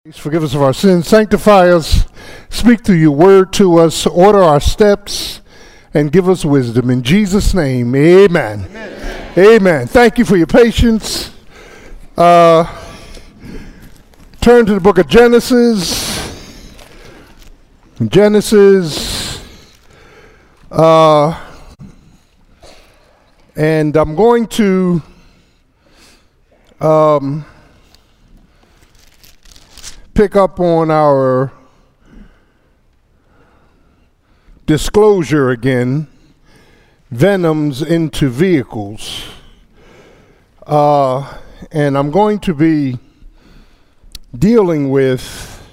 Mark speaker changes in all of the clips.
Speaker 1: Please forgive us of our sins, sanctify us, speak through your word to us, order our steps, and give us wisdom. In Jesus' name, amen. Amen. Amen. Thank you for your patience. Turn to the book of Genesis. And I'm going to pick up on our disclosure again, venoms into vehicles. And I'm going to be dealing with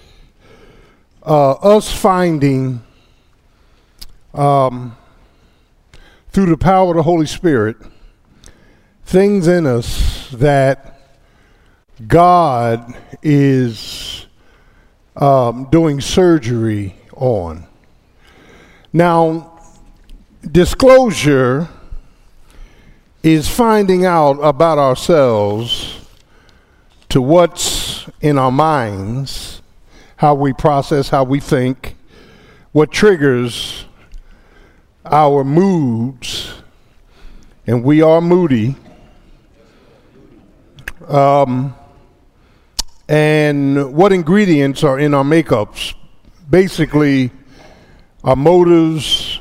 Speaker 1: us finding, through the power of the Holy Spirit, things in us that God is doing surgery on. Now, disclosure is finding out about ourselves to what's in our minds, how we process, how we think, what triggers our moods, and we are moody. And what ingredients are in our makeups. Basically, our motives,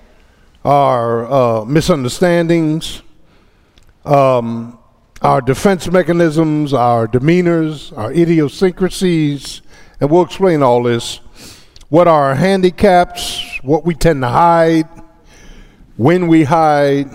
Speaker 1: our misunderstandings, our defense mechanisms, our demeanors, our idiosyncrasies, and we'll explain all this. What are our handicaps, what we tend to hide, when we hide,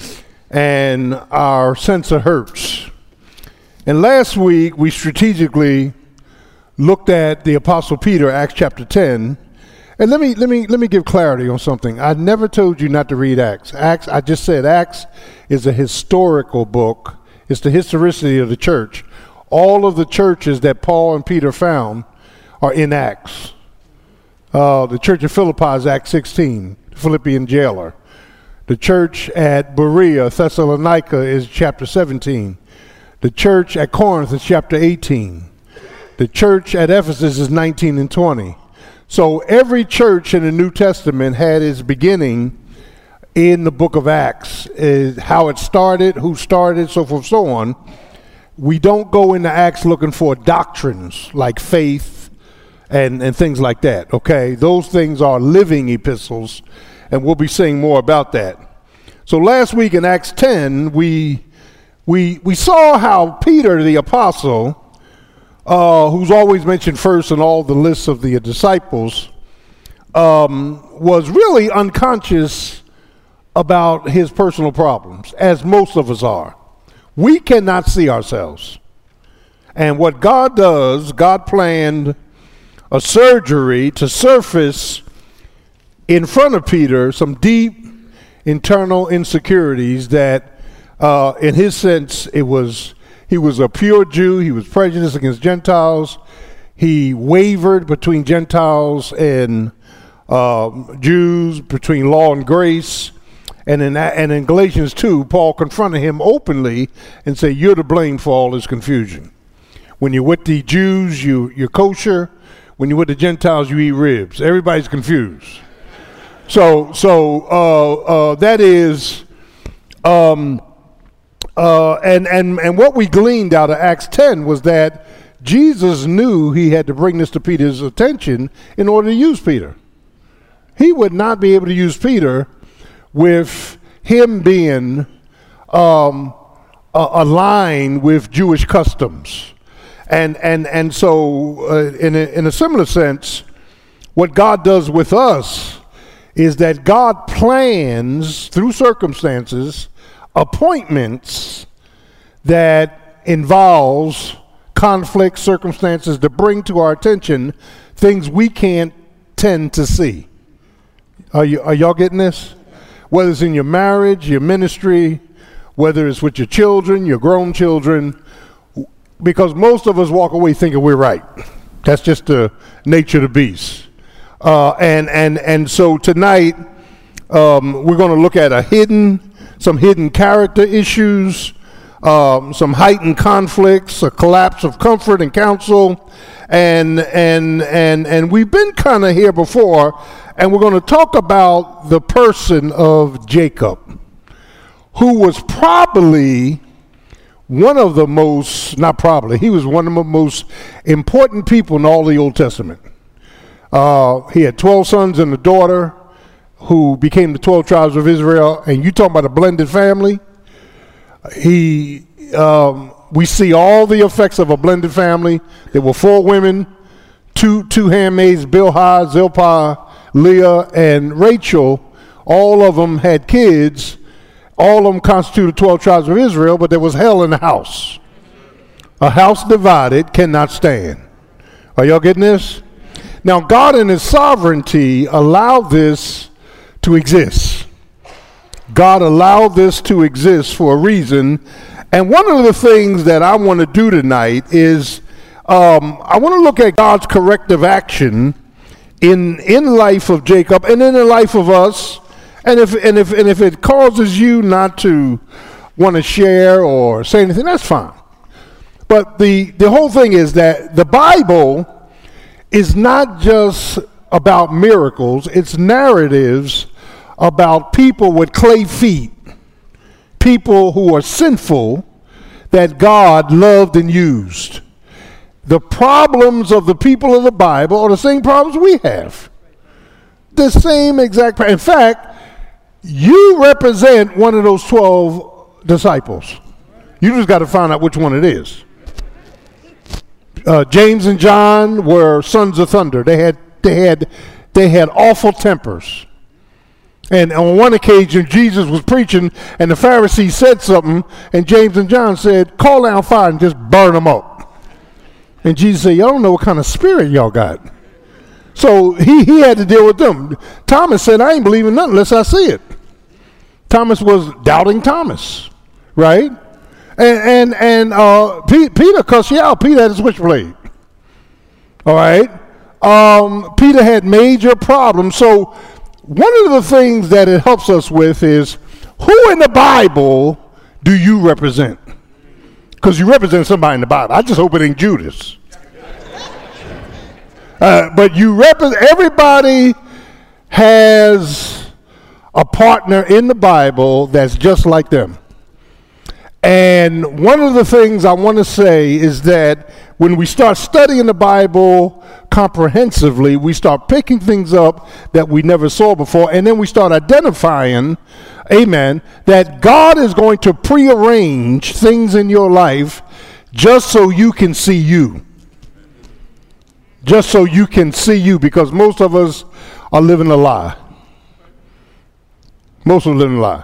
Speaker 1: and our sense of hurts. And last week, we strategically looked at the Apostle Peter, Acts chapter 10. And let me give clarity on something. I never told you not to read Acts. I just said Acts is a historical book. It's the historicity of the church. All of the churches that Paul and Peter found are in Acts. The church of Philippi is Acts 16, the Philippian jailer. The church at Berea, Thessalonica, is chapter 17. The church at Corinth is chapter 18. The church at Ephesus is 19 and 20. So every church in the New Testament had its beginning in the book of Acts, is how it started, who started, so forth, so on. We don't go into Acts looking for doctrines like faith and things like that, okay? Those things are living epistles, and we'll be saying more about that. So last week in Acts 10, we saw how Peter, the apostle, who's always mentioned first in all the lists of the disciples, was really unconscious about his personal problems, as most of us are. We cannot see ourselves. And what God does, God planned a surgery to surface in front of Peter some deep internal insecurities that in his sense, he was a pure Jew. He was prejudiced against Gentiles. He wavered between Gentiles and Jews, between law and grace. And in Galatians 2, Paul confronted him openly and said, "You're to blame for all this confusion. When you're with the Jews, you're kosher. When you're with the Gentiles, you eat ribs. Everybody's confused." So that is. And what we gleaned out of Acts 10 was that Jesus knew he had to bring this to Peter's attention in order to use Peter. He would not be able to use Peter with him being aligned with Jewish customs. And so in a similar sense, what God does with us is that God plans through circumstances appointments that involves conflict circumstances to bring to our attention things we can't tend to see. Are y'all getting this? Whether it's in your marriage, your ministry, whether it's with your children, your grown children, because most of us walk away thinking we're right. That's just the nature of the beast. And so tonight we're going to look at some hidden character issues some heightened conflicts, a collapse of comfort and counsel, and we've been kind of here before, and we're going to talk about the person of Jacob, who was probably one of the most, not probably, he was one of the most important people in all the Old Testament. He had 12 sons and a daughter who became the 12 tribes of Israel, and you talking about a blended family. We see all the effects of a blended family. There were 4 women, two handmaids, Bilhah, Zilpah, Leah, and Rachel. All of them had kids. All of them constituted 12 tribes of Israel, but there was hell in the house. A house divided cannot stand. Are y'all getting this? Now, God in his sovereignty allowed this to exist. God allowed this to exist for a reason. And one of the things that I want to do tonight is I want to look at God's corrective action in the life of Jacob and in the life of us. And if it causes you not to want to share or say anything, that's fine. But the whole thing is that the Bible is not just about miracles, it's narratives about people with clay feet, people who are sinful that God loved and used. The problems of the people of the Bible are the same problems we have. The same exact. In fact, you represent one of those 12 disciples. You just got to find out which one it is. James and John were sons of thunder. They had awful tempers. And on one occasion, Jesus was preaching, and the Pharisees said something, and James and John said, "Call down fire and just burn them up." And Jesus said, "Y'all don't know what kind of spirit y'all got." So he had to deal with them. Thomas said, "I ain't believing nothing unless I see it." Thomas was doubting Thomas, right? And Peter cussed you out. Peter had a switchblade. All right? Peter had major problems. So one of the things that it helps us with is, who in the Bible do you represent? Because you represent somebody in the Bible. I just hope it ain't Judas. But you represent, everybody has a partner in the Bible that's just like them. And one of the things I want to say is that when we start studying the Bible comprehensively, we start picking things up that we never saw before, and then we start identifying, amen, that God is going to prearrange things in your life just so you can see you. Just so you can see you, because most of us are living a lie. Most of them living a lie.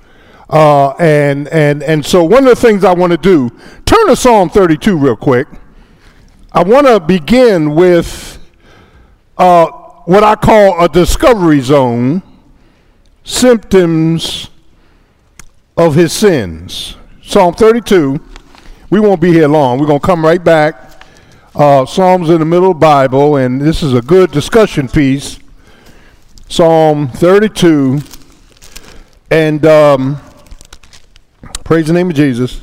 Speaker 1: And so one of the things I want to do, turn to Psalm 32 real quick. I want to begin with what I call a discovery zone, symptoms of his sins. Psalm 32, we won't be here long. We're going to come right back. Psalms in the middle of the Bible, and this is a good discussion piece. Psalm 32, and praise the name of Jesus.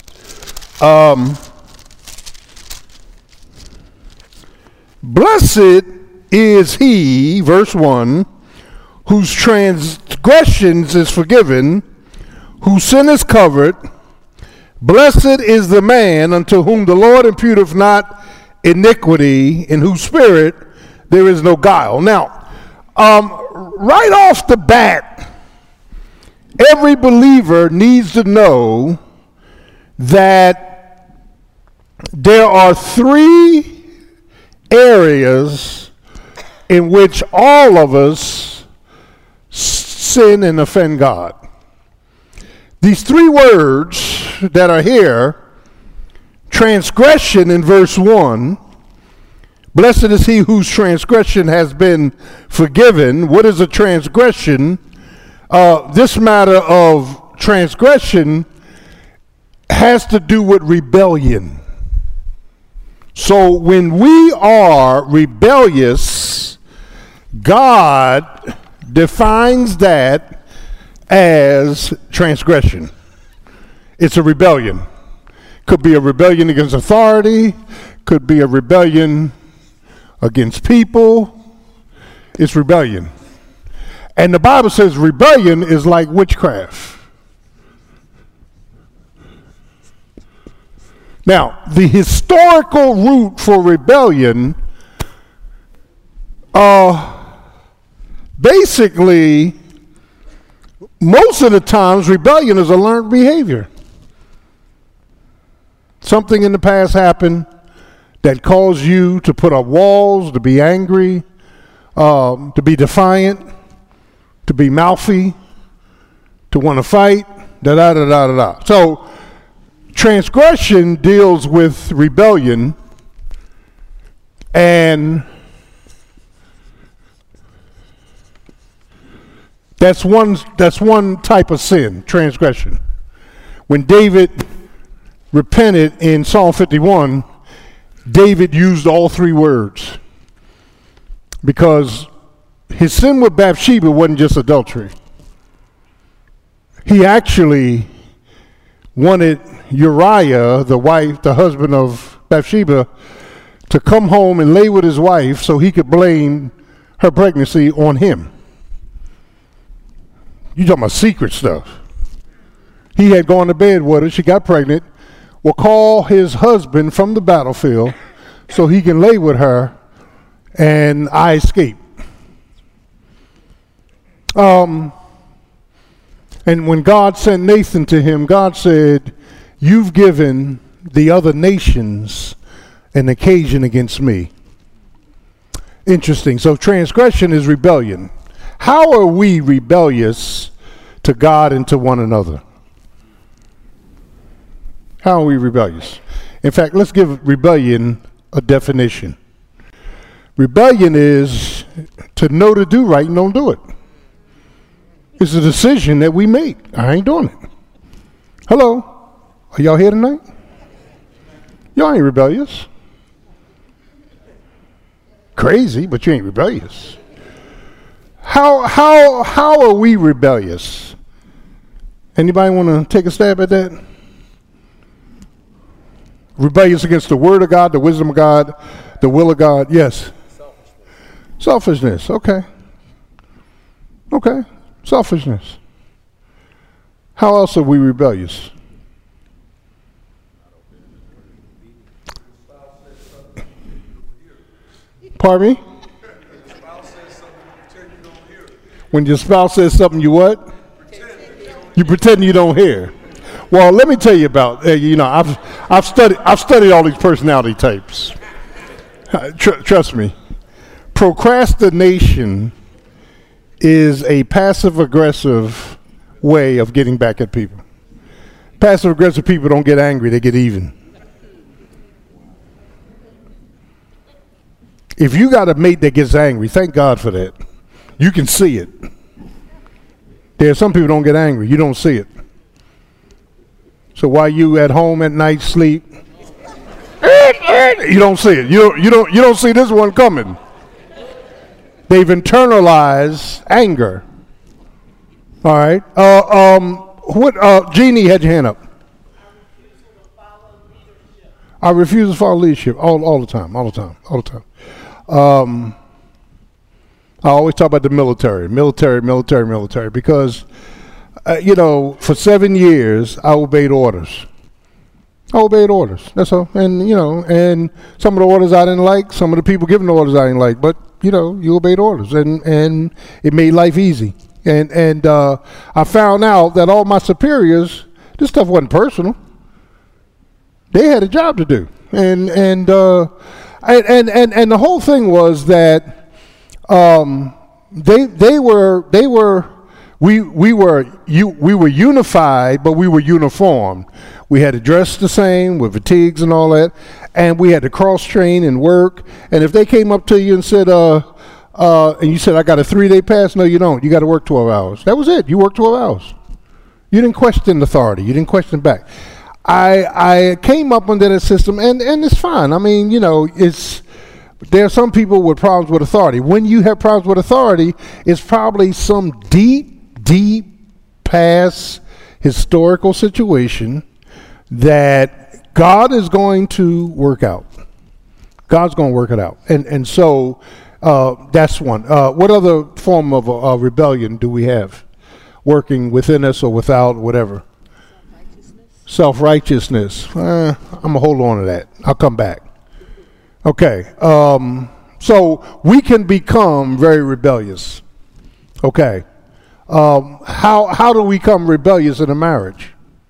Speaker 1: Blessed is he, verse 1, whose transgressions is forgiven, whose sin is covered. Blessed is the man unto whom the Lord imputeth not iniquity, in whose spirit there is no guile. Now, right off the bat, every believer needs to know that there are 3 areas in which all of us sin and offend God. These 3 words that are here, transgression in verse 1, blessed is he whose transgression has been forgiven. What is a transgression? This matter of transgression has to do with rebellion. So when we are rebellious, God defines that as transgression. It's a rebellion. Could be a rebellion against authority, could be a rebellion against people. It's rebellion. And the Bible says rebellion is like witchcraft. Now, the historical root for rebellion, basically, most of the times, rebellion is a learned behavior. Something in the past happened that caused you to put up walls, to be angry, to be defiant, to be mouthy, to want to fight, da-da-da-da-da-da. So, transgression deals with rebellion, and that's one type of sin, transgression. When David repented in Psalm 51, David used all three words because his sin with Bathsheba wasn't just adultery. He actually wanted Uriah, the husband of Bathsheba, to come home and lay with his wife so he could blame her pregnancy on him. You talking about secret stuff. He had gone to bed with her, she got pregnant, will call his husband from the battlefield so he can lay with her, and I escape. And when God sent Nathan to him, God said, "You've given the other nations an occasion against me." Interesting. So transgression is rebellion. How are we rebellious to God and to one another? How are we rebellious? In fact, let's give rebellion a definition. Rebellion is to know to do right and don't do it. It's a decision that we make. I ain't doing it. Hello? Are y'all here tonight? Y'all ain't rebellious. Crazy, but you ain't rebellious. How are we rebellious? Anybody want to take a stab at that? Rebellious against the word of God, the wisdom of God, the will of God. Yes. Selfishness. Okay. Selfishness. How else are we rebellious? Pardon me? When your spouse says something, you what? You pretend you don't hear. Well, let me tell you about. I've studied all these personality types. Trust me. Procrastination is a passive-aggressive way of getting back at people. Passive-aggressive people don't get angry; they get even. If you got a mate that gets angry, thank God for that. You can see it. There are some people don't get angry. You don't see it. So while you at home at night sleep, you don't see it. You don't see this one coming. They've internalized anger. All right. Jeannie had your hand up. I refuse to follow leadership all the time. I always talk about the military, because, for 7 years, I obeyed orders. That's all. And some of the orders I didn't like, some of the people giving the orders I didn't like, but, you obeyed orders, and it made life easy. And I found out that all my superiors, this stuff wasn't personal. They had a job to do. And the whole thing was that we were unified, but we were uniform. We had to dress the same with fatigues and all that, and we had to cross train and work. And if they came up to you and said, and you said, "I got a 3-day pass," no, you don't. You got to work 12 hours. That was it. You worked 12 hours. You didn't question authority. You didn't question back. I came up under that system, and it's fine. I mean, there are some people with problems with authority. When you have problems with authority, it's probably some deep past historical situation that God is going to work out. God's going to work it out. And so that's one. What other form of rebellion do we have working within us or without, whatever? Self-righteousness. I'm going to hold on to that. I'll come back. Okay. So we can become very rebellious. Okay. How do we become rebellious in a marriage?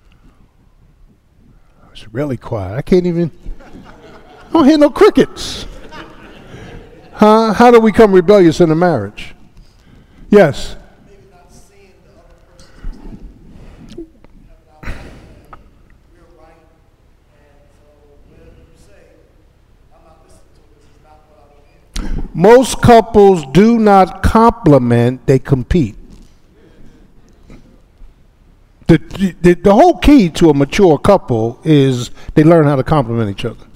Speaker 1: It's really quiet. I don't hear no crickets. Huh? How do we become rebellious in a marriage? Yes.
Speaker 2: Maybe not seeing the other person we're right, and so when you say, I'm not listening to it, this is not what I want to hear.
Speaker 1: Most couples do not compliment, they compete. The whole key to a mature couple is they learn how to compliment each other.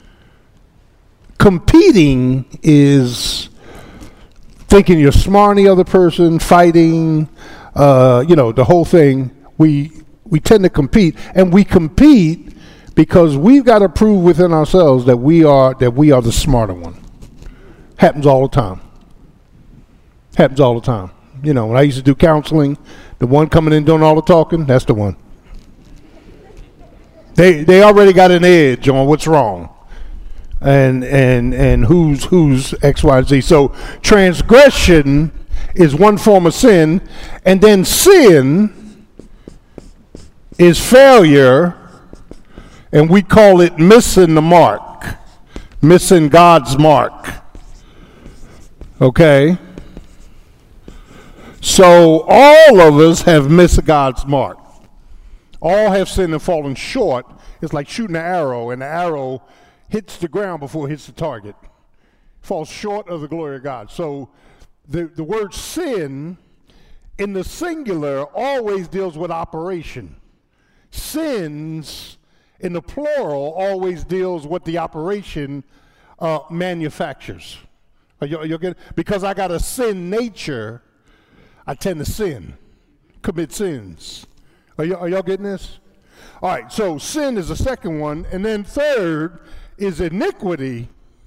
Speaker 1: Competing is thinking you're smarter than the other person, fighting, the whole thing. We tend to compete, and we compete because we've got to prove within ourselves that we are the smarter one. Happens all the time. Happens all the time. When I used to do counseling, the one coming in doing all the talking, that's the one. They already got an edge on what's wrong. And who's X, Y, and Z. So transgression is one form of sin, and then sin is failure, and we call it missing the mark, missing God's mark. Okay? So all of us have missed God's mark. All have sinned and fallen short. It's like shooting an arrow, and the arrow hits the ground before it hits the target. Falls short of the glory of God. So the word sin in the singular always deals with operation. Sins in the plural always deals with the operation manufactures. You'll get, because I got a sin nature, I tend to sin, commit sins. Are y'all getting this? All right, so sin is the second one, and then third is iniquity.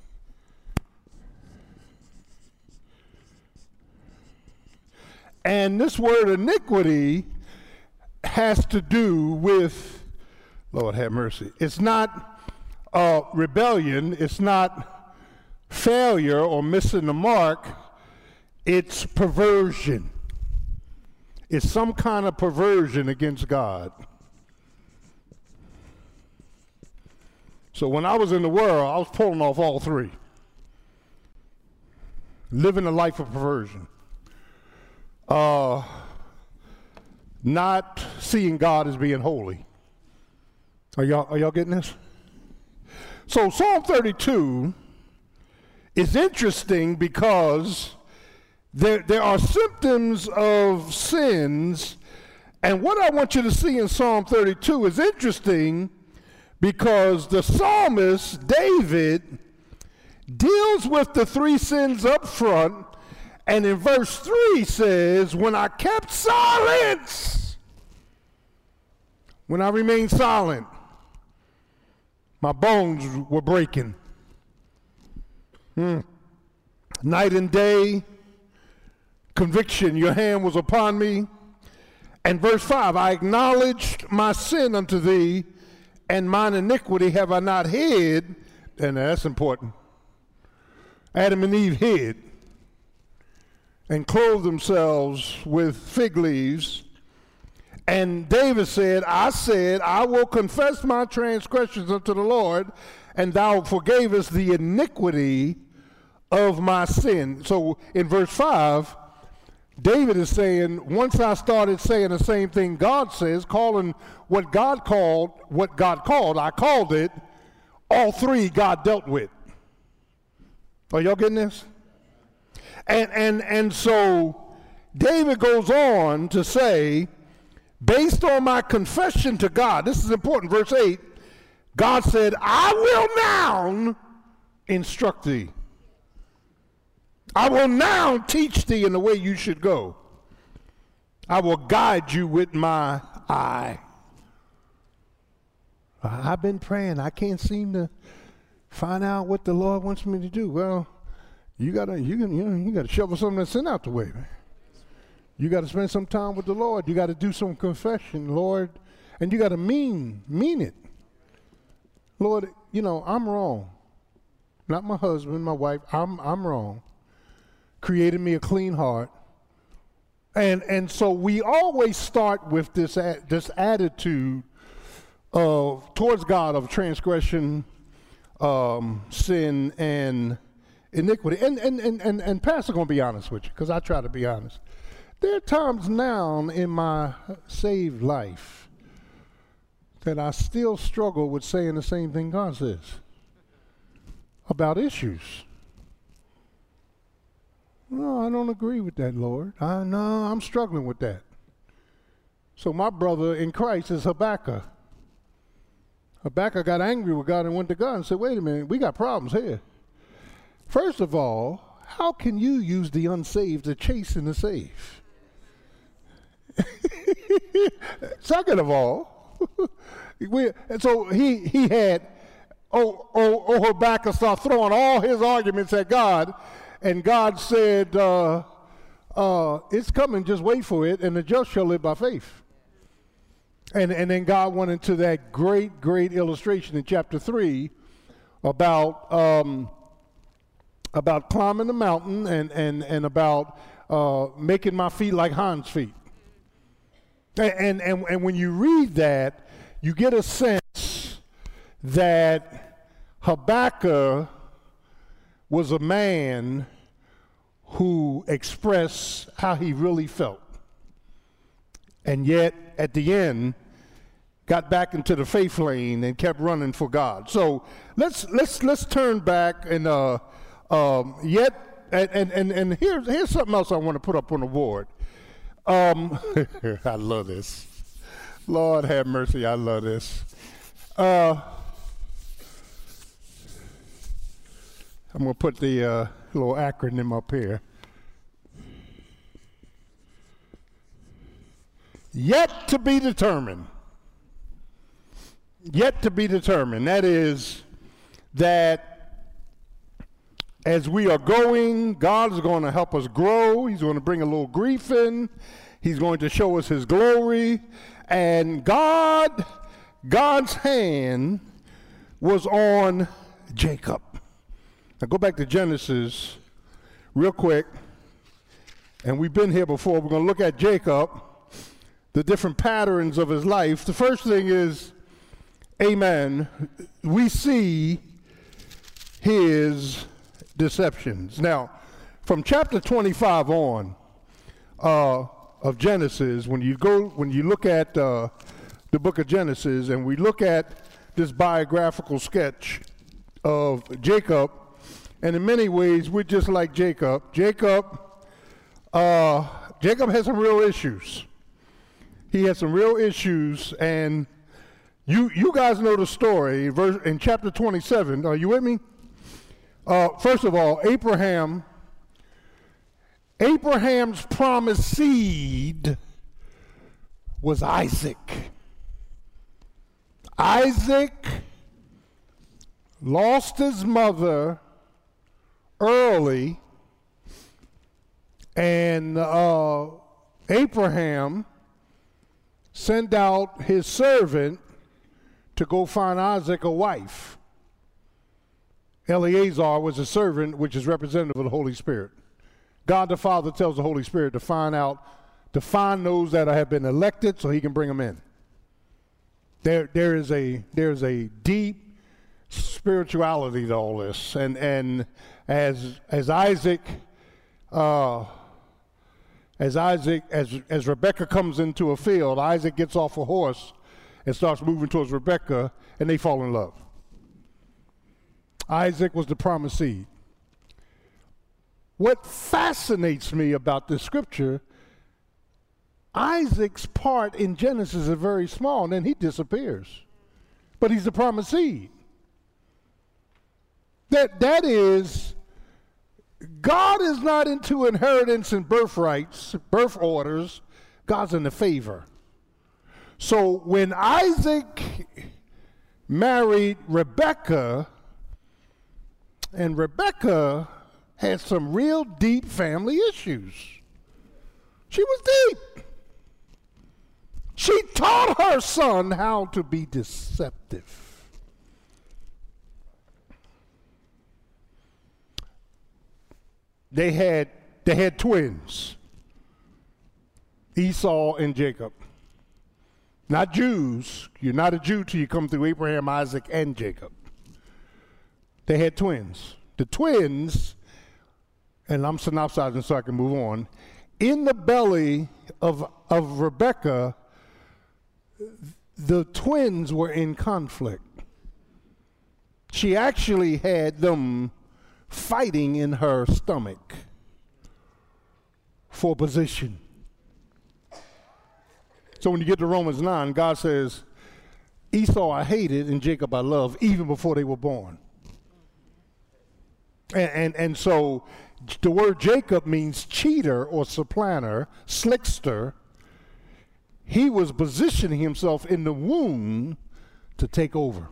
Speaker 1: And this word iniquity has to do with, Lord have mercy, it's not rebellion, it's not failure or missing the mark, it's perversion. It's some kind of perversion against God. So when I was in the world, I was pulling off all three. Living a life of perversion. Not seeing God as being holy. Are y'all getting this? So Psalm 32 is interesting because there are symptoms of sins, and what I want you to see in Psalm 32 is interesting because the psalmist, David, deals with the three sins up front, and in verse 3 says, when I kept silence, when I remained silent, my bones were breaking. Night and day, conviction, your hand was upon me. And verse 5, I acknowledged my sin unto thee, and mine iniquity have I not hid. And that's important. Adam and Eve hid and clothed themselves with fig leaves. And David said, I will confess my transgressions unto the Lord, and thou forgavest the iniquity of my sin. So in verse 5, David is saying, once I started saying the same thing God says, calling what God called, I called it, all three God dealt with. Are y'all getting this? And so David goes on to say, based on my confession to God, this is important, verse 8, God said, I will now instruct thee. I will now teach thee in the way you should go. I will guide you with my I've been praying. I can't seem to find out what the Lord wants me to do. Well, you gotta shovel some of that sin out the way, man. You gotta spend some time with the Lord. You gotta do some confession, Lord, and you gotta mean it. Lord, I'm wrong. Not my husband, my wife. I'm wrong. Created me a clean heart. And so we always start with this attitude of towards God of transgression, sin, and iniquity. And Pastor gonna be honest with you, because I try to be honest. There are times now in my saved life that I still struggle with saying the same thing God says about issues. No, I don't agree with that, Lord. I'm struggling with that. So my brother in Christ is Habakkuk. Habakkuk got angry with God and went to God and said, wait a minute, we got problems here. First of all, how can you use the unsaved to chasten the saved? Second of all, and so he had Habakkuk start throwing all his arguments at God. And God said, it's coming, just wait for it, and the just shall live by faith. And then God went into that great illustration in chapter 3 about climbing the mountain and about making my feet like Hans' feet. And when you read that, you get a sense that Habakkuk was a man who expressed how he really felt, and yet at the end got back into the faith lane and kept running for God. So let's turn back and here's something else I want to put up on the board. I love this. Lord have mercy, I love this. I'm going to put the little acronym up here. Yet to be determined. Yet to be determined. That is that as we are going, God is going to help us grow. He's going to bring a little grief in. He's going to show us his glory. And God's hand was on Jacob. Now go back to Genesis real quick, and we've been here before. We're going to look at Jacob, the different patterns of his life. The first thing is, amen, we see his deceptions. Now, from chapter 25 on of Genesis, when you look at the book of Genesis, and we look at this biographical sketch of Jacob, and in many ways, we're just like Jacob. Jacob has some real issues. He has some real issues, and you guys know the story. In chapter 27, are you with me? First of all, Abraham's promised seed was Isaac. Isaac lost his mother early, and Abraham sent out his servant to go find Isaac a wife. Eleazar was a servant, which is representative of the Holy Spirit. God the Father tells the Holy Spirit to find those that have been elected so he can bring them in. There is a deep spirituality to all this, and as Rebecca comes into a field, Isaac gets off a horse and starts moving towards Rebecca, and they fall in love. Isaac was the promised seed. What fascinates me about this scripture, Isaac's part in Genesis is very small, and then he disappears. But he's the promised seed. That is, God is not into inheritance and birthrights, birth orders. God's into favor. So when Isaac married Rebekah, and Rebekah had some real deep family issues. She was deep. She taught her son how to be deceptive. They had twins, Esau and Jacob. Not Jews. You're not a Jew till you come through Abraham, Isaac, and Jacob. They had twins. The twins, and I'm synopsizing so I can move on, in the belly of Rebekah, the twins were in conflict. She actually had them fighting in her stomach for position. So when you get to Romans 9, God says, Esau I hated and Jacob I loved even before they were born. And so the word Jacob means cheater or supplanter, slickster. He was positioning himself in the womb to take over.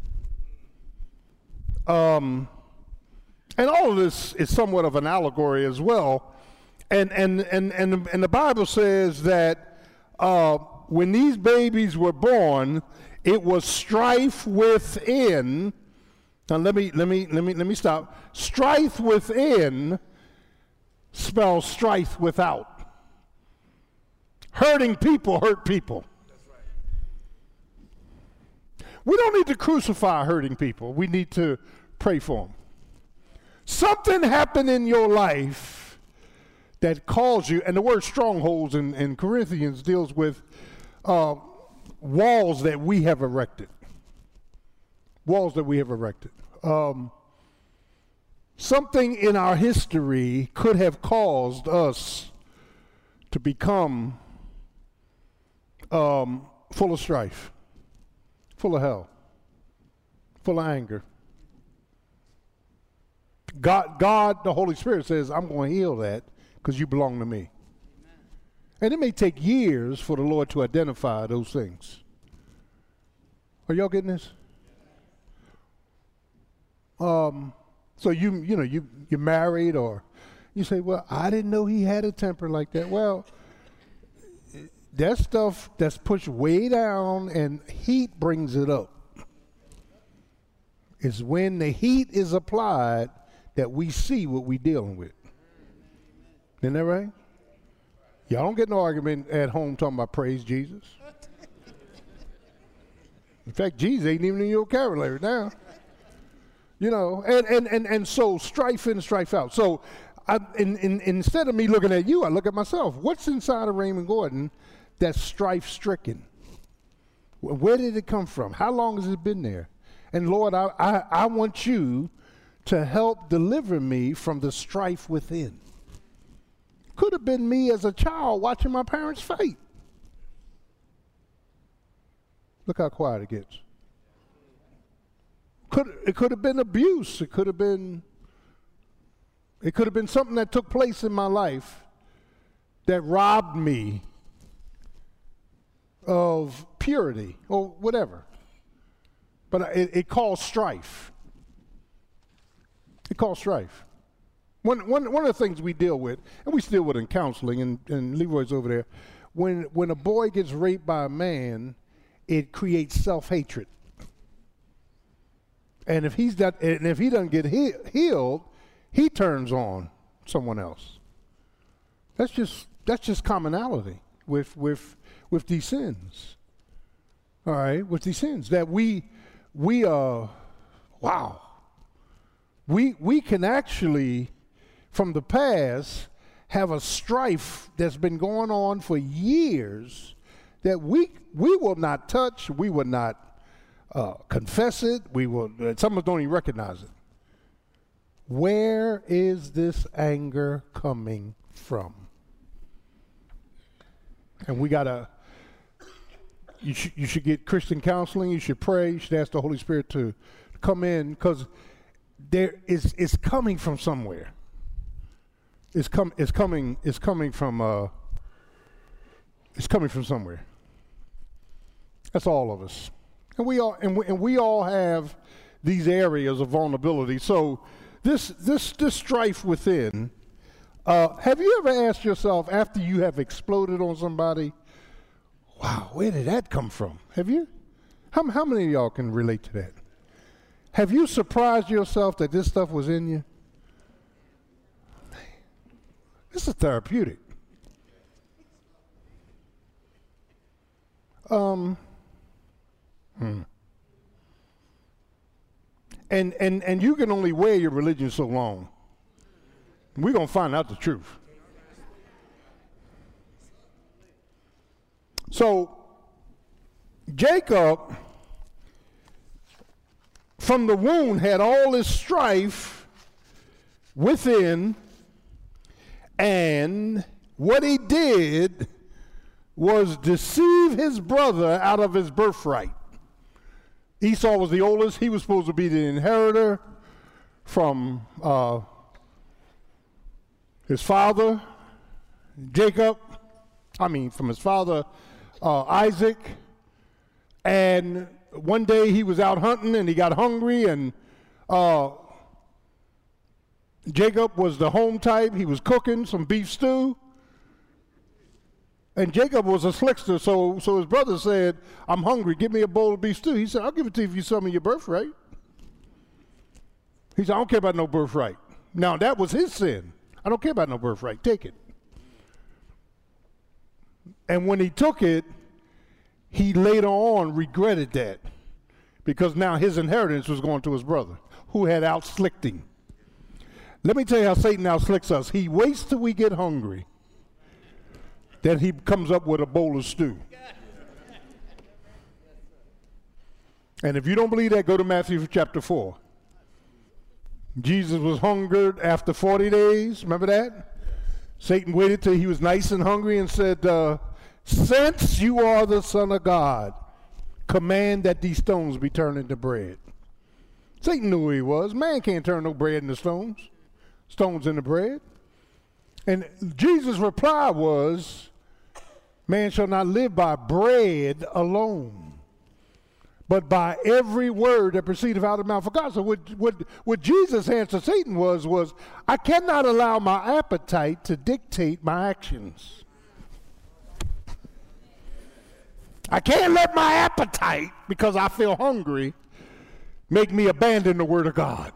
Speaker 1: And all of this is somewhat of an allegory as well. And the Bible says that when these babies were born, it was strife within. Now let me stop. Strife within spells strife without. Hurting people hurt people.
Speaker 2: That's right.
Speaker 1: We don't need to crucify hurting people. We need to pray for them. Something happened in your life that caused you, and the word strongholds in Corinthians deals with walls that we have erected. Walls that we have erected. Something in our history could have caused us to become full of strife, full of hell, full of anger. God, the Holy Spirit says, I'm going to heal that because you belong to me. Amen. And it may take years for the Lord to identify those things. Are y'all getting this? So you're married, or you say, well, I didn't know he had a temper like that. Well, that stuff that's pushed way down and heat brings it up. It's when the heat is applied that we see what we're dealing with. Isn't that right? Y'all don't get no argument at home talking about praise Jesus. In fact, Jesus ain't even in your vocabulary now. You know, and so strife in, strife out. So instead of me looking at you, I look at myself. What's inside of Raymond Gordon that's strife-stricken? Where did it come from? How long has it been there? And Lord, I want you to help deliver me from the strife within. Could have been me as a child watching my parents fight. Look how quiet it gets. It could have been abuse. It could have been something that took place in my life that robbed me of purity or whatever. But it caused strife. It caused strife. One of the things we deal with, and we deal with in counseling, and Leroy's over there, when a boy gets raped by a man, it creates self-hatred. And if he doesn't get healed, he turns on someone else. That's just commonality with these sins. All right, with these sins that we can actually, from the past, have a strife that's been going on for years that we will not touch, we will not confess it, some of us don't even recognize it. Where is this anger coming from? And you should get Christian counseling, you should pray, you should ask the Holy Spirit to come in, because it's coming from somewhere. It's coming from somewhere. That's all of us. And we all have these areas of vulnerability. So this strife within, have you ever asked yourself after you have exploded on somebody, wow, where did that come from? Have you? How many of y'all can relate to that? Have you surprised yourself that this stuff was in you? This is therapeutic. And you can only wear your religion so long. We're going to find out the truth. So, Jacob, from the womb, had all this strife within, and what he did was deceive his brother out of his birthright. Esau was the oldest. He was supposed to be the inheritor from his father, from his father, Isaac. And one day he was out hunting and he got hungry, and Jacob was the home type. He was cooking some beef stew. And Jacob was a slickster, so his brother said, I'm hungry, give me a bowl of beef stew. He said, I'll give it to you if you sell me your birthright. He said, I don't care about no birthright. Now, that was his sin. I don't care about no birthright. Take it. And when he took it, he later on regretted that, because now his inheritance was going to his brother, who had out-slicked him. Let me tell you how Satan out-slicks us. He waits till we get hungry. Then he comes up with a bowl of stew. And if you don't believe that, go to Matthew chapter 4. Jesus was hungered after 40 days. Remember that? Satan waited till he was nice and hungry and said, since you are the Son of God, command that these stones be turned into bread. Satan knew who he was. Man can't turn no bread into stones. Stones into bread. And Jesus' reply was, man shall not live by bread alone, but by every word that proceedeth out of the mouth of God. So what Jesus' answer to Satan was, I cannot allow my appetite to dictate my actions. I can't let my appetite, because I feel hungry, make me abandon the word of God.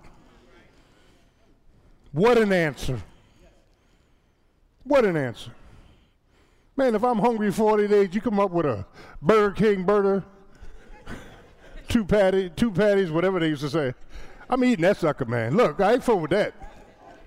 Speaker 1: What an answer. What an answer. Man, if I'm hungry 40 days, you come up with a Burger King burger, two patties, whatever they used to say. I'm eating that sucker, man. Look, I ain't fun with that.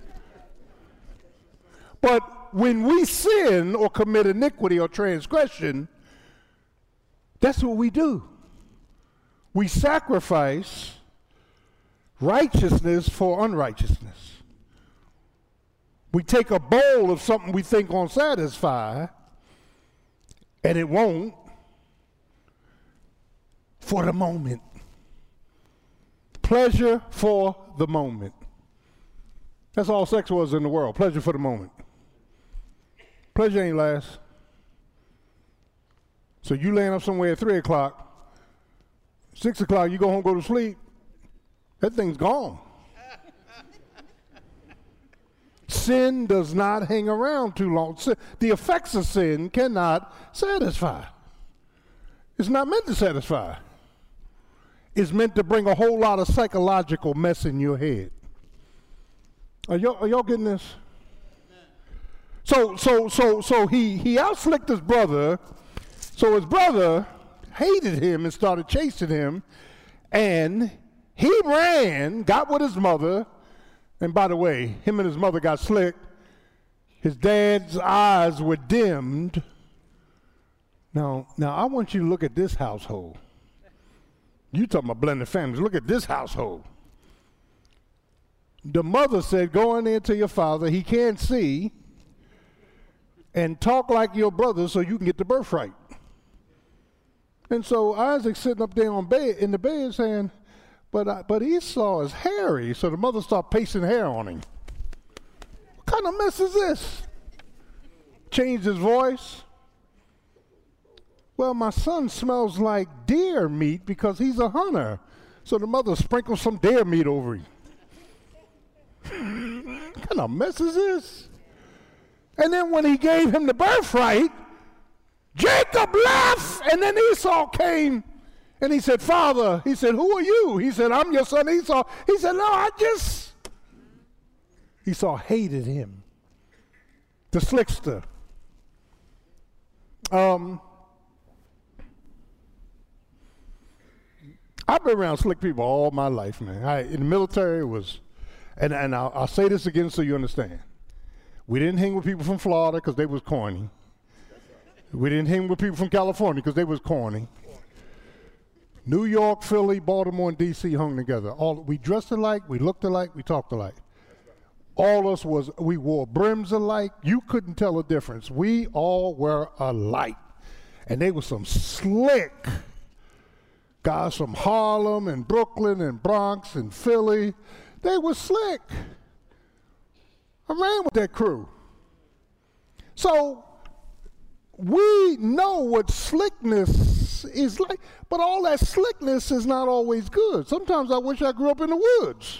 Speaker 1: But when we sin or commit iniquity or transgression, that's what we do. We sacrifice righteousness for unrighteousness. We take a bowl of something we think won't satisfy, and it won't, for the moment. Pleasure for the moment. That's all sex was in the world. Pleasure for the moment. Pleasure ain't last. So you laying up somewhere at 3 o'clock, 6 o'clock, you go home, go to sleep, that thing's gone. Sin does not hang around too long. The effects of sin cannot satisfy. It's not meant to satisfy. It's meant to bring a whole lot of psychological mess in your head. Are y'all getting this? So he outslicked his brother. So his brother hated him and started chasing him, and he ran, got with his mother, and by the way, him and his mother got slicked. His dad's eyes were dimmed. Now I want you to look at this household. You talking about blended families. Look at this household. The mother said, go in there to your father, he can't see, and talk like your brother so you can get the birthright. And so Isaac's sitting up there in the bed saying, but Esau is hairy. So the mother started pasting hair on him. What kind of mess is this? Changed his voice. Well, my son smells like deer meat because he's a hunter. So the mother sprinkled some deer meat over him. What kind of mess is this? And then when he gave him the birthright, Jacob left, and then Esau came, and he said, Father, he said, who are you? He said, I'm your son Esau. He said, no, Esau hated him. The slickster. I've been around slick people all my life, man. In the military, it was, and I'll say this again so you understand. We didn't hang with people from Florida because they was corny. We didn't hang with people from California because they was corny. New York, Philly, Baltimore, and D.C. hung together. We dressed alike, we looked alike, we talked alike. All us we wore brims alike. You couldn't tell a difference. We all were alike. And they were some slick guys from Harlem and Brooklyn and Bronx and Philly. They were slick. I ran with that crew. So we know what slickness is like, but all that slickness is not always good. Sometimes I wish I grew up in the woods.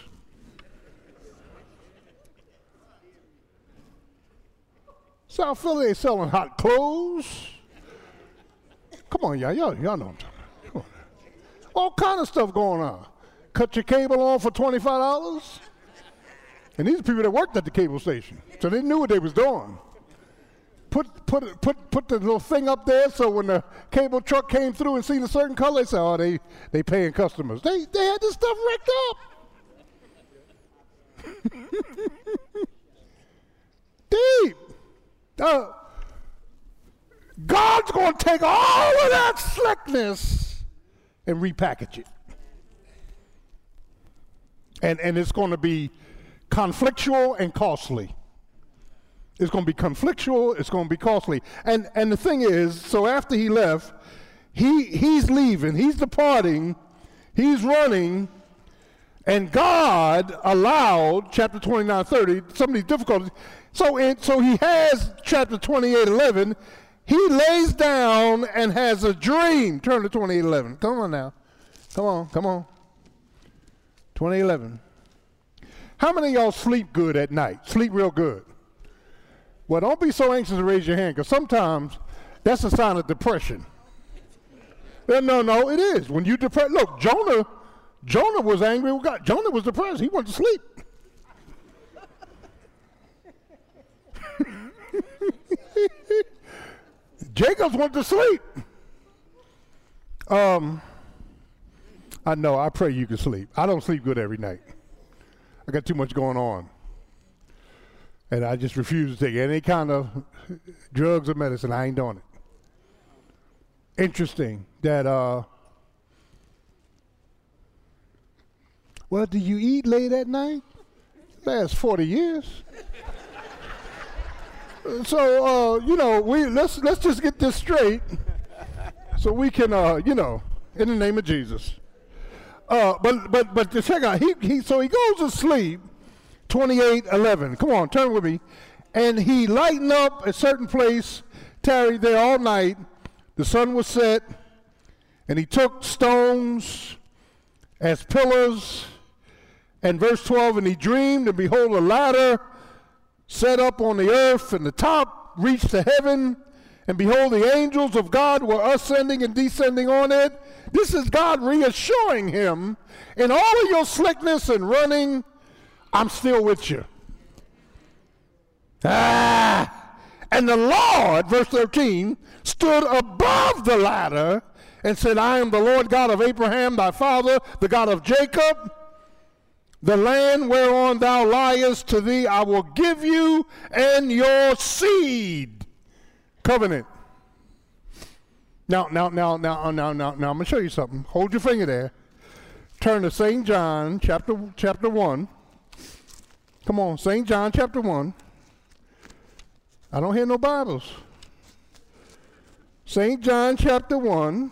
Speaker 1: South Philly, they selling hot clothes. Come on, y'all know what I'm talking about. Come on. All kind of stuff going on. Cut your cable on for $25. And these are people that worked at the cable station, so they knew what they was doing. Put the little thing up there so when the cable truck came through and seen a certain color, they said, oh, they paying customers. They had this stuff wrecked up. Deep. God's going to take all of that slickness and repackage it. And it's going to be conflictual and costly. It's going to be conflictual, it's going to be costly. And the thing is, so after he left, he's leaving, he's departing, he's running, and God allowed, chapter 29, 30, some of these difficulties. So he has chapter 28, 11. He lays down and has a dream. Turn to 28, 11. Come on now. Come on. 28, 11. How many of y'all sleep good at night? Sleep real good? Well, don't be so anxious to raise your hand, because sometimes that's a sign of depression. No, it is. When you depressed, look, Jonah was angry with God. Jonah was depressed. He wanted to sleep. Jacob wanted to sleep. I know, I pray you can sleep. I don't sleep good every night. I got too much going on. And I just refuse to take any kind of drugs or medicine. I ain't doing it. Interesting that, well, do you eat late at night? Last 40 years. So, let's just get this straight so we can, in the name of Jesus. But to check out, so he goes to sleep, 28:11. Come on, turn with me. And he lightened up a certain place, tarried there all night. The sun was set, and he took stones as pillars. And verse 12, and he dreamed, and behold, a ladder set up on the earth, and the top reached to heaven. And behold, the angels of God were ascending and descending on it. This is God reassuring him, in all of your slickness and running, I'm still with you. And the Lord, verse 13, stood above the ladder and said, I am the Lord God of Abraham, thy father, the God of Jacob. The land whereon thou liest, to thee I will give you and your seed. Covenant. Now, I'm going to show you something. Hold your finger there. Turn to St. John, chapter 1. Come on, St. John, chapter 1. I don't hear no Bibles. St. John, chapter 1.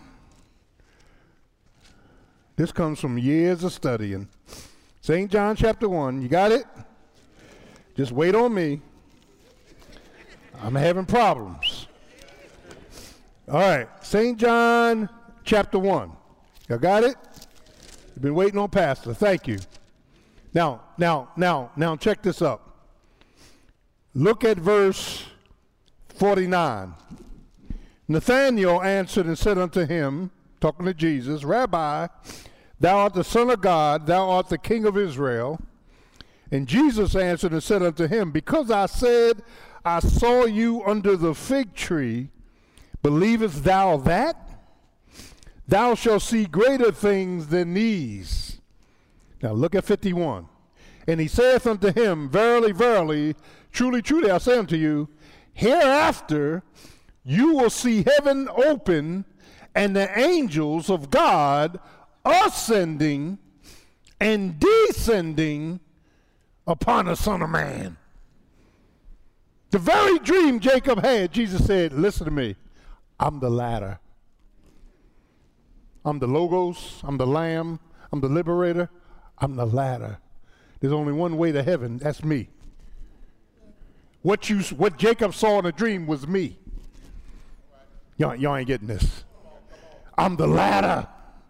Speaker 1: This comes from years of studying. St. John, chapter 1. You got it? Just wait on me. I'm having problems. All right, St. John chapter 1. Y'all got it? You've been waiting on Pastor. Thank you. Now, check this up. Look at verse 49. Nathanael answered and said unto him, talking to Jesus, Rabbi, thou art the Son of God, thou art the King of Israel. And Jesus answered and said unto him, because I said, I saw you under the fig tree, believest thou that? Thou shalt see greater things than these. Now look at 51. And he saith unto him, verily, verily, truly, truly, I say unto you, hereafter you will see heaven open and the angels of God ascending and descending upon the Son of Man. The very dream Jacob had, Jesus said, listen to me, I'm the ladder. I'm the Logos, I'm the Lamb, I'm the Liberator, I'm the ladder. There's only one way to heaven, that's me. What Jacob saw in a dream was me. Y'all ain't getting this. I'm the ladder.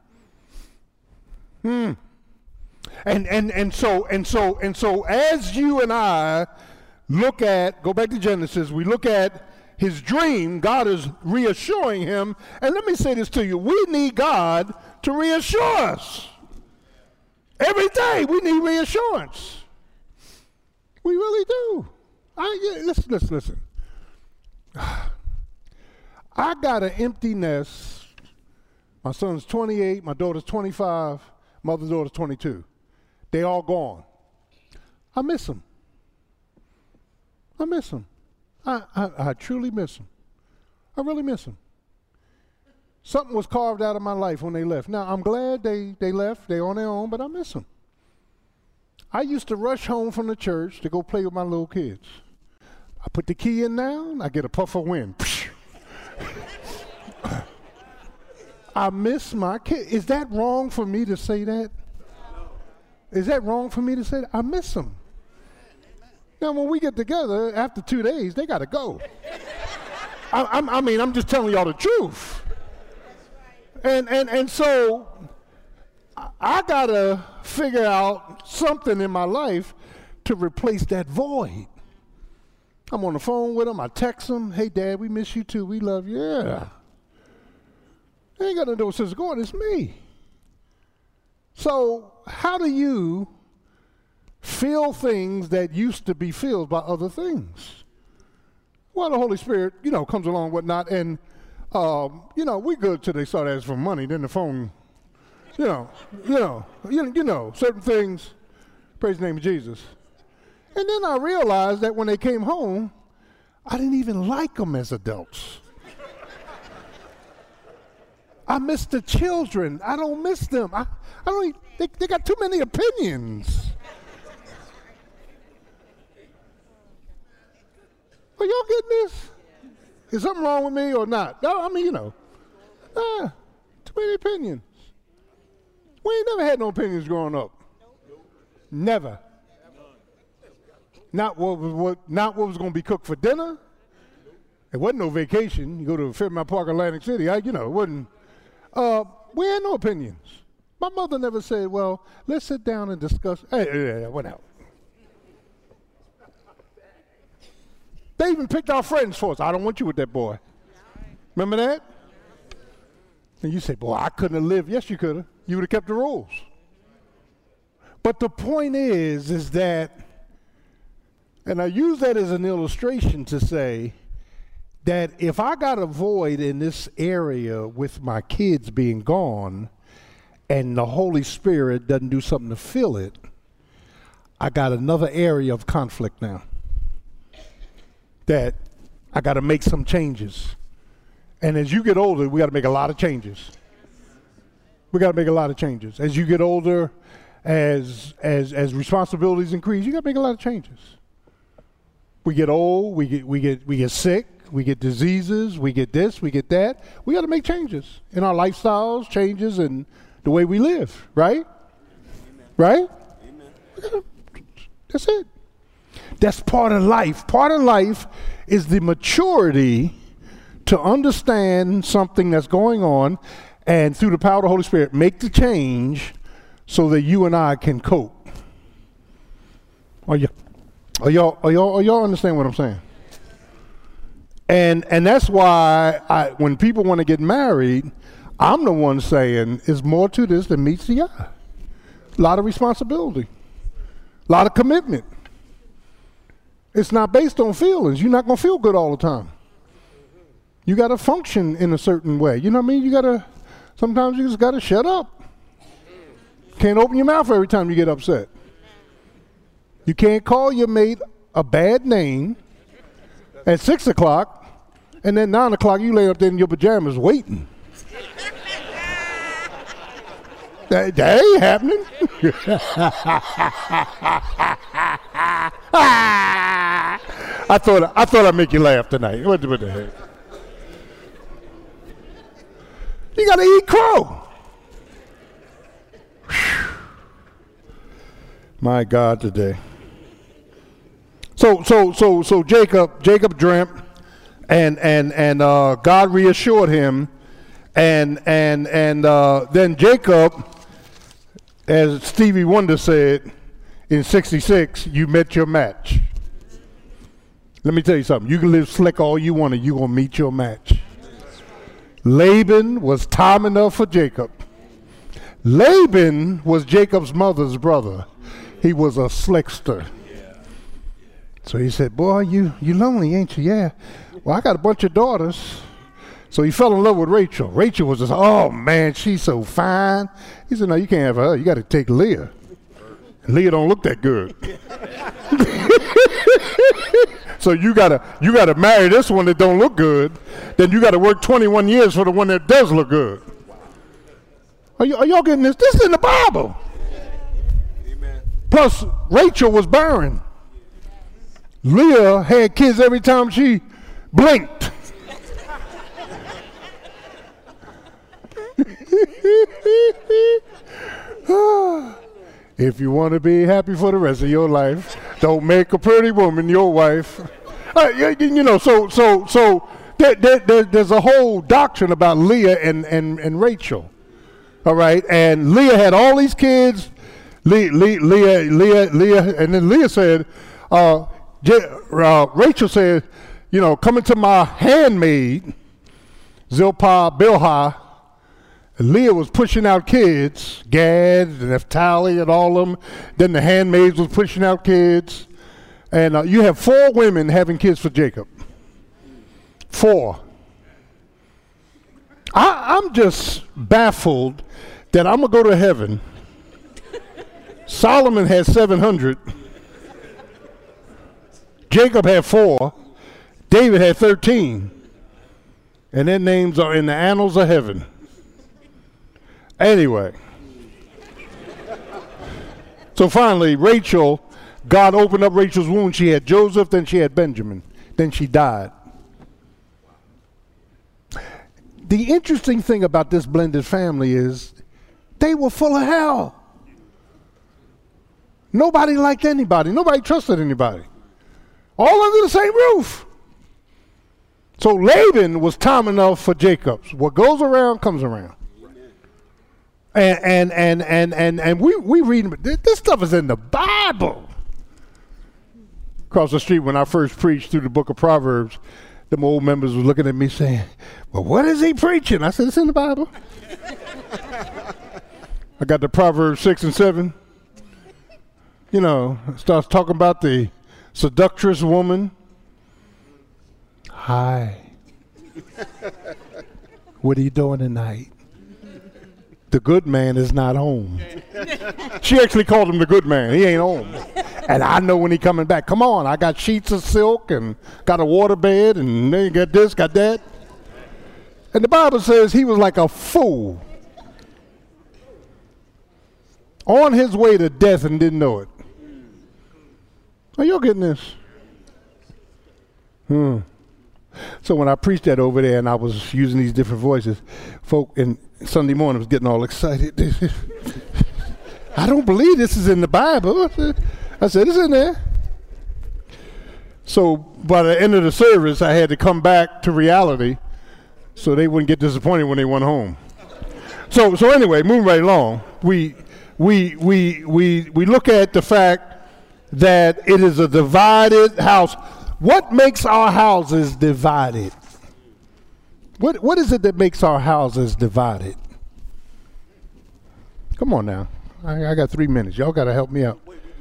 Speaker 1: And so as you and I look at, go back to Genesis, we look at his dream, God is reassuring him. And let me say this to you, we need God to reassure us. Every day we need reassurance. We really do. Listen. I got an empty nest. My son's 28, my daughter's 25, mother's daughter's 22. They all gone. I miss them. I truly miss them. I really miss them. Something was carved out of my life when they left. Now, I'm glad they left. They're on their own, but I miss them. I used to rush home from the church to go play with my little kids. I put the key in now, and I get a puff of wind. I miss my kids. Is that wrong for me to say that? Is that wrong for me to say that? I miss them. Now, when we get together, after 2 days, they got to go. I'm just telling y'all the truth. And so I got to figure out something in my life to replace that void. I'm on the phone with them. I text them, hey, Dad, we miss you too. We love you. Yeah. They ain't got to do with Sister Gordon. It's me. So how do you feel things that used to be filled by other things? Well, the Holy Spirit, comes along, whatnot, and, we good till they start asking for money. Then the phone, certain things, praise the name of Jesus. And then I realized that when they came home, I didn't even like them as adults. I miss the children. I don't miss them. I don't. They got too many opinions. Are y'all getting this? Is something wrong with me or not? No, too many opinions. We ain't never had no opinions growing up. Never. Not what was going to be cooked for dinner. It wasn't no vacation. You go to Fairmount Park, Atlantic City. It wasn't. We had no opinions. My mother never said, well, let's sit down and discuss. Hey, went out. They even picked our friends for us. I don't want you with that boy. Remember that? And you say, boy, I couldn't have lived. Yes, you could have. You would have kept the rules. But the point is that, and I use that as an illustration to say that if I got a void in this area with my kids being gone and the Holy Spirit doesn't do something to fill it, I got another area of conflict now that I got to make some changes. And as you get older, we got to make a lot of changes. We got to make a lot of changes. As you get older, as responsibilities increase, you got to make a lot of changes. We get old, we get sick, we get diseases, we get this, we get that. We got to make changes in our lifestyles, changes in the way we live, right? Amen. Right? Amen. That's it. That's part of life. Part of life is the maturity to understand something that's going on and through the power of the Holy Spirit make the change so that you and I can cope. Are y'all understand what I'm saying? And that's why when people want to get married, I'm the one saying there's more to this than meets the eye. A lot of responsibility, a lot of commitment. It's not based on feelings. You're not going to feel good all the time. You got to function in a certain way. You know what I mean? Sometimes you just got to shut up. Can't open your mouth every time you get upset. You can't call your mate a bad name at 6 o'clock and then 9 o'clock you lay up there in your pajamas waiting. That ain't happening. I thought I'd make you laugh tonight. What the heck? You gotta eat crow. My God, today. So Jacob dreamt, and God reassured him, and then Jacob, as Stevie Wonder said in '66, you met your match. Let me tell you something. You can live slick all you want, and you're gonna meet your match. Laban was time enough for Jacob. Laban was Jacob's mother's brother. He was a slickster. So he said, boy, you lonely, ain't you? Yeah. Well, I got a bunch of daughters. So he fell in love with Rachel. Rachel was just, oh man, she's so fine. He said, no, you can't have her. You got to take Leah. And Leah don't look that good. So you gotta marry this one that don't look good. Then you got to work 21 years for the one that does look good. Are y'all getting this? This is in the Bible. Amen. Plus, Rachel was barren. Leah had kids every time she blinked. If you want to be happy for the rest of your life, don't make a pretty woman your wife. You know, so there's a whole doctrine about Leah and Rachel. All right, and Leah had all these kids. Leah, and then Leah said, Rachel said, you know, come into my handmaid, Zilpah, Bilhah. And Leah was pushing out kids, Gad and Naphtali and all of them. Then the handmaids was pushing out kids. And you have 4 women having kids for Jacob. 4. I'm just baffled that I'm going to go to heaven. Solomon had 700. Jacob had 4. David had 13. And their names are in the annals of heaven. Anyway. So finally, Rachel, God opened up Rachel's womb. She had Joseph, then she had Benjamin. Then she died. The interesting thing about this blended family is they were full of hell. Nobody liked anybody. Nobody trusted anybody. All under the same roof. So Laban was time enough for Jacob's. What goes around comes around. And we read this stuff is in the Bible. Across the street when I first preached through the book of Proverbs, them old members were looking at me saying, well, what is he preaching? I said, it's in the Bible. I got the Proverbs 6 and 7. You know, starts talking about the seductress woman. Hi. What are you doing tonight? The good man is not home. She actually called him the good man. He ain't home. And I know when he coming back. Come on, I got sheets of silk and got a water bed and then got this, got that. And the Bible says he was like a fool. On his way to death and didn't know it. Are y'all getting this? So when I preached that over there and I was using these different voices, folk in Sunday morning was getting all excited. I don't believe this is in the Bible. I said, it's in there. So by the end of the service, I had to come back to reality so they wouldn't get disappointed when they went home. So anyway, moving right along, we look at the fact that it is a divided house. What makes our houses divided? What is it that makes our houses divided? Come on now. I got 3 minutes. Y'all got to help me out.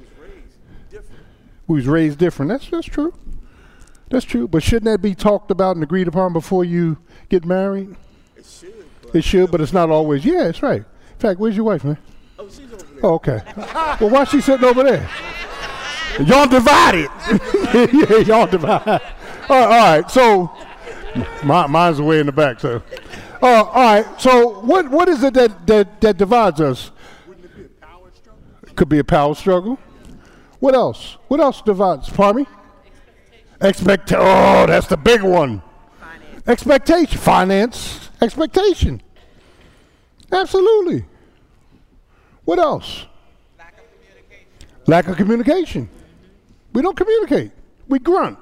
Speaker 1: We was raised different. That's true. That's true. But shouldn't that be talked about and agreed upon before you get married? It should, but it's not always. Yeah, it's right. In fact, where's your wife, man?
Speaker 3: Oh, she's over there.
Speaker 1: Oh, okay. Well, why is she sitting over there? Y'all divided. Yeah, y'all divided. All right. So, mine's way in the back. So, all right. So, what is it that divides us?
Speaker 3: Wouldn't it be a power struggle?
Speaker 1: Could be a power struggle. What else? What else divides? Pardon me? Expectation. Oh, that's the big one. Finance. Expectation. Finance. Expectation. Absolutely. What else?
Speaker 3: Lack of communication.
Speaker 1: Lack of communication. We don't communicate. We grunt.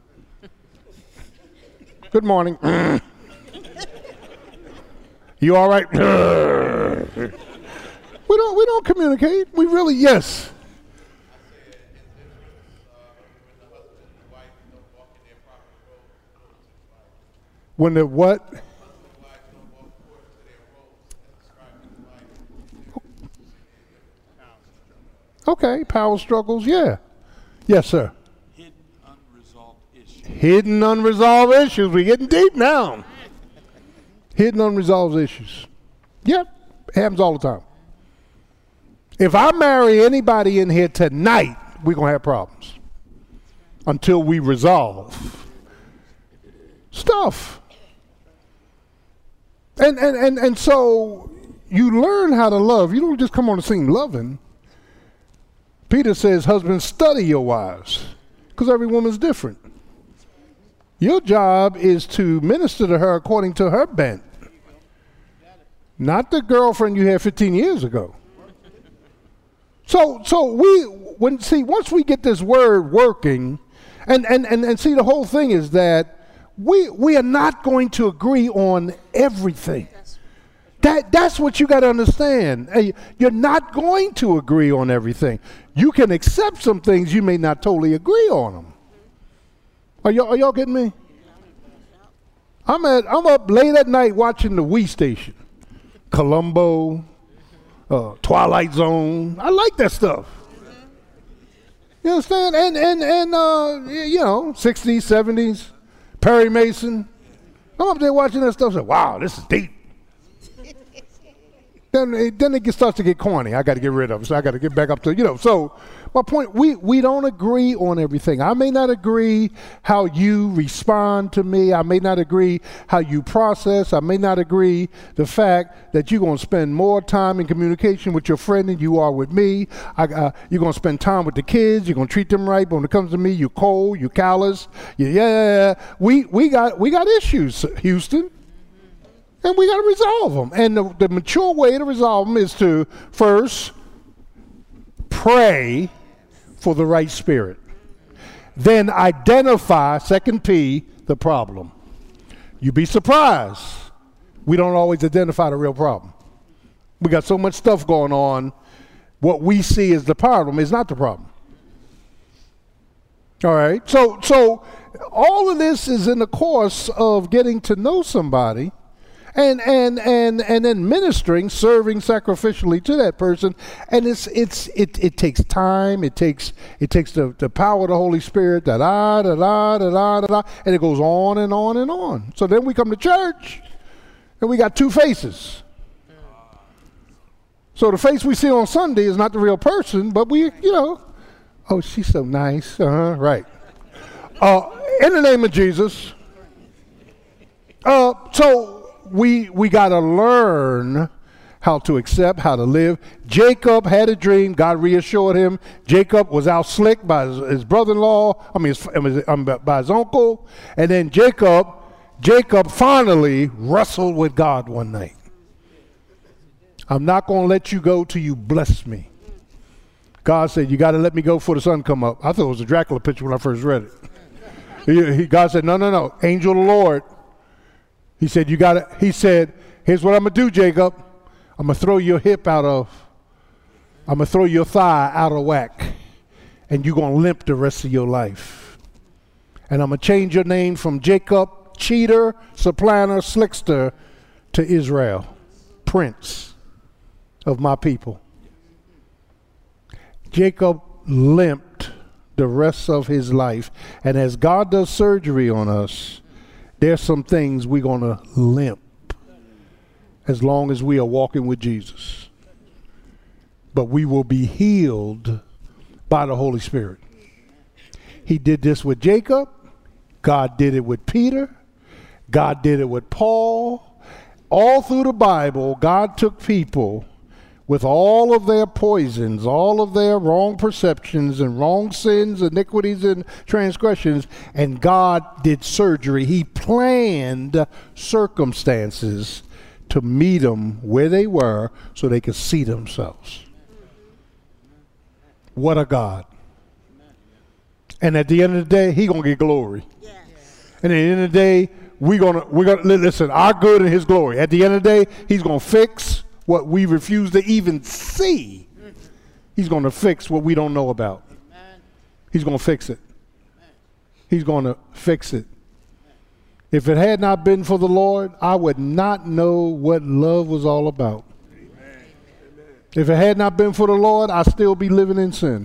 Speaker 1: Good morning. You all right? We don't communicate. We really, yes. When the what? Okay, power struggles, yeah. Yes, sir.
Speaker 3: Hidden unresolved issues.
Speaker 1: Hidden unresolved issues. We're getting deep now. Hidden unresolved issues. Yep, happens all the time. If I marry anybody in here tonight, we're going to have problems until we resolve stuff. And so you learn how to love. You don't just come on the scene loving. Peter says, husbands, study your wives, because every woman's different. Your job is to minister to her according to her bent, not the girlfriend you had 15 years ago. So once we get this word working, and see, the whole thing is that we are not going to agree on everything. That's what you got to understand. Hey, you're not going to agree on everything. You can accept some things, you may not totally agree on them. Are y'all getting me? I'm up late at night watching the WE station, Columbo, Twilight Zone. I like that stuff. You understand? And 60s, 70s, Perry Mason. I'm up there watching that stuff. Say, wow, this is deep. Then it starts to get corny. I got to get rid of it. So I got to get back up to, So my point, we don't agree on everything. I may not agree how you respond to me. I may not agree how you process. I may not agree the fact that you're going to spend more time in communication with your friend than you are with me. You're going to spend time with the kids. You're going to treat them right. But when it comes to me, you're cold, you're callous. We got issues, Houston. And we got to resolve them. And the mature way to resolve them is to first pray for the right spirit. Then identify, second P, the problem. You'd be surprised. We don't always identify the real problem. We got so much stuff going on. What we see as the problem is not the problem. All right. So all of this is in the course of getting to know somebody. And then ministering, serving sacrificially to that person, and it takes time. It takes the power of the Holy Spirit. And it goes on and on and on. So then we come to church, and we got two faces. So the face we see on Sunday is not the real person, but oh, she's so nice. Right. In the name of Jesus. So. We got to learn how to accept, how to live. Jacob had a dream. God reassured him. Jacob was out slicked by his brother-in-law, by his uncle. And then Jacob finally wrestled with God one night. I'm not going to let you go till you bless me. God said, you got to let me go before the sun come up. I thought it was a Dracula picture when I first read it. God said, no. Angel of the Lord He said, here's what I'm going to do, Jacob. I'm going to throw your thigh out of whack, and you're going to limp the rest of your life. And I'm going to change your name from Jacob, cheater, supplanter, slickster, to Israel, prince of my people. Jacob limped the rest of his life. And as God does surgery on us, there's some things we're going to limp as long as we are walking with Jesus. But we will be healed by the Holy Spirit. He did this with Jacob. God did it with Peter. God did it with Paul. All through the Bible, God took people with all of their poisons, all of their wrong perceptions and wrong sins, iniquities, and transgressions, and God did surgery. He planned circumstances to meet them where they were so they could see themselves. What a God. And at the end of the day, He's going to get glory. Yes. And at the end of the day, we're gonna listen, our good and His glory. At the end of the day, He's going to fix what we refuse to even see. He's going to fix what we don't know about. He's going to fix it. He's going to fix it. If it had not been for the Lord, I would not know what love was all about. If it had not been for the Lord, I'd still be living in sin.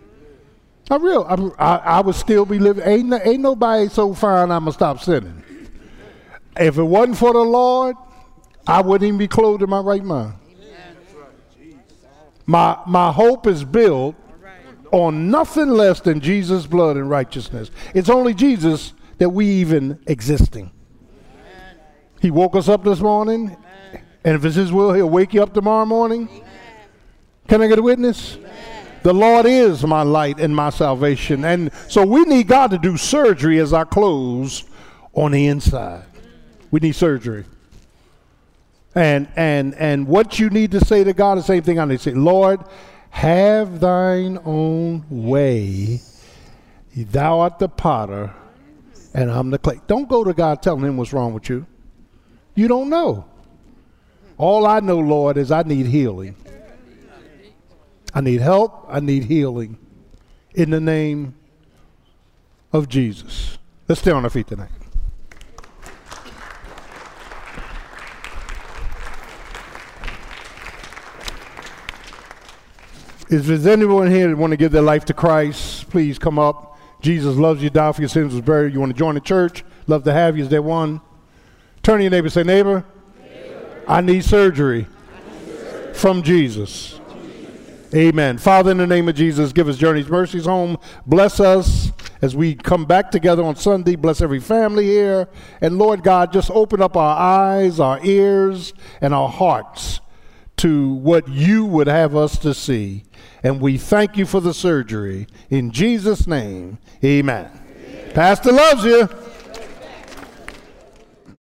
Speaker 1: I would still be living. Ain't nobody so fine I'm going to stop sinning. If it wasn't for the Lord, I wouldn't even be clothed in my right mind. My hope is built on nothing less than Jesus' blood and righteousness. It's only Jesus that we even existing. He woke us up this morning, and if it's His will, He'll wake you up tomorrow morning. Can I get a witness? The Lord is my light and my salvation. And so we need God to do surgery as I close on the inside. We need surgery. And what you need to say to God is the same thing I need to say. Lord, have thine own way. Thou art the potter, and I'm the clay. Don't go to God telling Him what's wrong with you. You don't know. All I know, Lord, is I need healing. I need help. I need healing. In the name of Jesus. Let's stay on our feet tonight. If there's anyone here that want to give their life to Christ, please come up. Jesus loves you, died for your sins, was buried. You want to join the church? Love to have you. Is there one? Turn to your neighbor and say, neighbor, I need surgery from Jesus. Amen. Father, in the name of Jesus, give us journeys, mercies home. Bless us as we come back together on Sunday. Bless every family here. And Lord God, just open up our eyes, our ears, and our hearts to what you would have us to see. And we thank you for the surgery. In Jesus' name, amen. Pastor loves you.